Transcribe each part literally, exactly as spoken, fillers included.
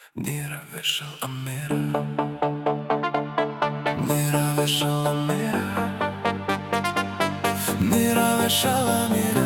Mira vešala mira, mira vešala mira, mira vešala mira,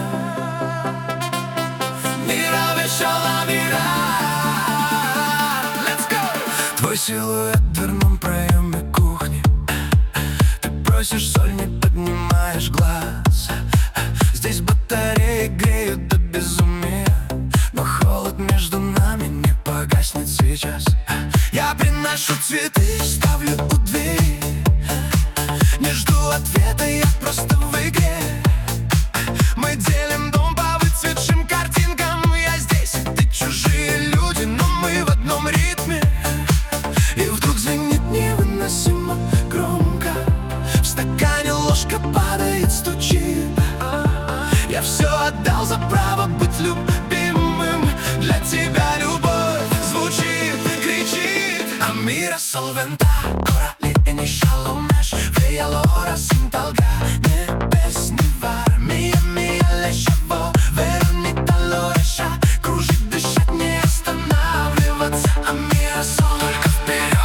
mira vešala mira. Let's go! Твой силуэт в дверном проеме кухни. Ты просишь соль, не поднимаешь глаз. Здесь батареи греют до безумия, но холод между нами не погаснет сейчас. Я приношу цветы, ставлю у двери. Не жду ответа, я просто в игре. Мы делим дом по выцветшим картинкам. Я здесь, и ты чужие люди, но мы в одном ритме. И вдруг звенит невыносимо громко. В стакане ложка падает, стучит. Я все отдал за право быть любимым. Для тебя любовь звучит, кричит. Amira solventa, корали e не шаломеш. Via l'ora s'intalga, небес не вар. Mia, mia, лещево, вернita лореша. Кружить, дышать, не останавливаться. Amira sol, только вперед.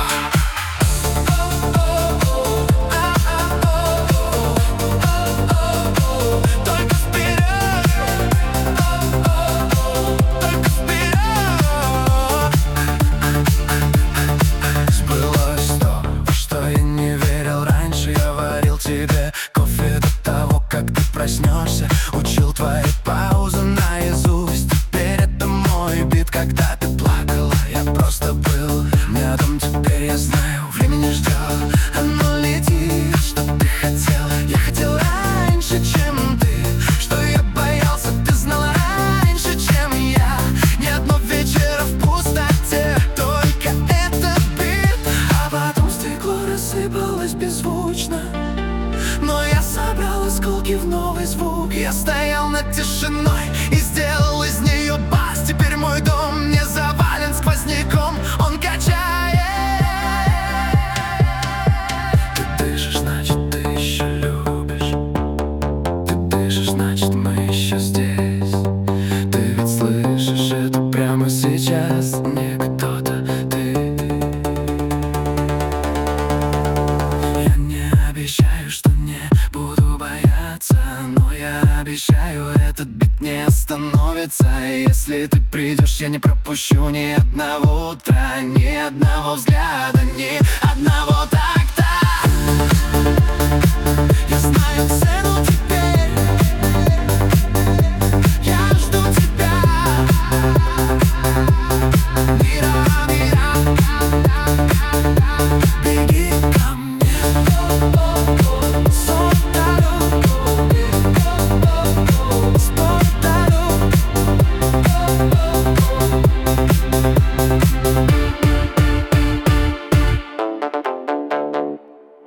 Только вперед, только вперед. Сбылось то, во что я не верил раньше. Я варил тебе кофе до того, как ты проснешься. Учил твои паузы наизусть. Теперь это мой бит, когда ты плакала. Я просто был рядом, теперь я знаю, время не ждет, оно летит. Что ты хотел, я хотел раньше, чем ты. Что я боялся, ты знала раньше, чем я. Ни одно вечера в пустоте, только этот бит. А потом стекло рассыпалось беззвучно, но я собрал осколки в новый звук. Я стоял над тишиной и сделал из нее бас. Теперь мой дом не завален сквозняком, он качает. Ты дышишь, значит, ты еще любишь. Ты дышишь, значит, мы еще здесь. Ты ведь слышишь это прямо сейчас, не кто-то, ты. Я не обещаю, что не буду бояться, но я обещаю, этот бит не остановится. Если ты придешь, я не пропущу ни одного утра, ни одного взгляда, ни одного